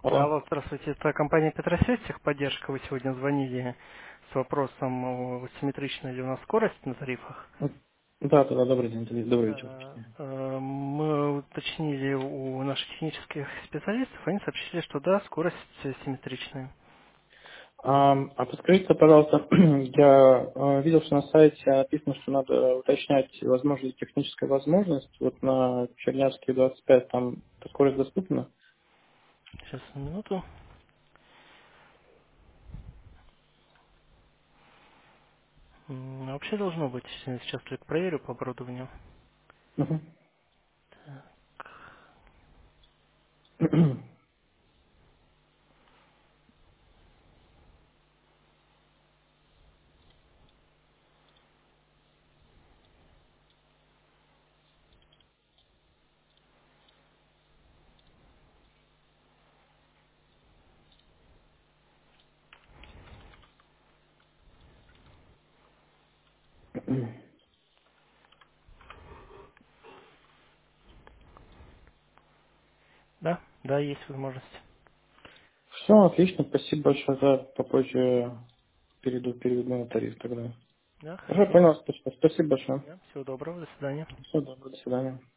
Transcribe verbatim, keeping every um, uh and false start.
Да, Алло. алло, здравствуйте. Это компания Петросвязь, техподдержка. Вы сегодня звонили с вопросом, о, симметрична ли у нас скорость на тарифах. Да, да, да, добрый день, добрый вечер. Э, э, Мы уточнили у наших технических специалистов, они сообщили, что да, скорость э, симметричная. А, а подскажите, пожалуйста, я э, видел, что на сайте написано, что надо уточнять возможность, техническая возможность. Вот на Чернявский двадцать пять там эта скорость доступна? Сейчас, минуту. М, Вообще должно быть. Сейчас только проверю по оборудованию. Мгм. Да, да, есть возможность. Все, отлично, спасибо большое, за попозже перейду, переведу на тариф тогда. Да, Хорошо, хорошо. понял, спасибо, спасибо большое. Да, всего доброго, до свидания. Все, до свидания.